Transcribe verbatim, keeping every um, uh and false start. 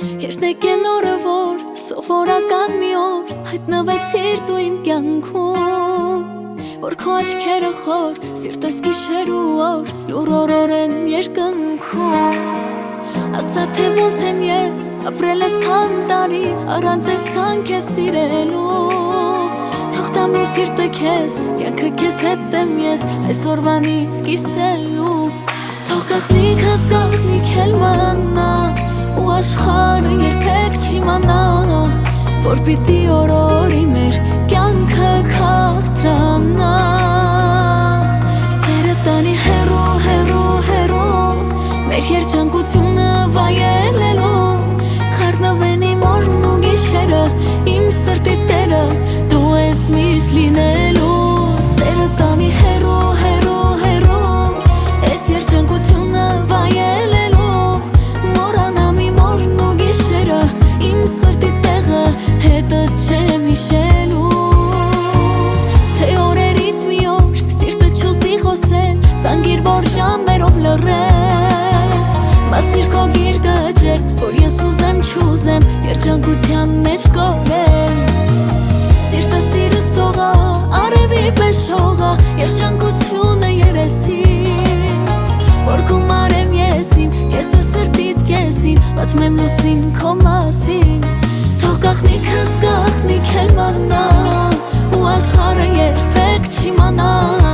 Երնեք են օրը, որ սովորական մի օր հայտնվեցիր դու իմ կյանքում, որ քո աչքերը խոր, սիրտս գիշեր ու օր լուրորոր են երկնքում։ Ասա թե ոնց եմ ես ապրել այսքան տարի առանց այսքան քեզ սիրելու, թող տամ իմ սիրտը քեզ, կյանքը քեզ հետ եմ ես այսօրվանից կիսելու։ Թող գաղտնիքս գաղտնիք էլ մնա ու աշխարհը երբեք չիմանա, որ պիտի օրորի մեր կյանքը քաղցրանա։ Սերը տանի հեռու, հեռու, հեռու, մեր երջանկությունը վայելելու, խառնվեն իմ օրն ու գիշերը, իմ սրտի տերը դու ես միշտ լինելու։ Սերը տանի հեռու, հեռու, հեռու, այս երջանկությունը վայելելու, մոռանամ իմ օրն ու գիշերը, իմ սրտի տեղը հետը չեմ հիշելու։ Թե օրերից մի օր սիրտը չուզի խոսել, զանգիր որ ժամերով լռել, բացիր քո գիրկը ջեր, որ ես ուզեմ չուզեմ երջանկության մեջ կորել։ Սիրտը սիրս թողա, արևի պես շողա, երջանկությունը երեսիս, որ գումարեմ ես իմ, կեսը սրտիդ կեսին, պատմեմ լուսնին քո մասին։ Թող գաղտնիքս գաղտնիք էլ մնա ու աշխարհը երբեք չիմանա,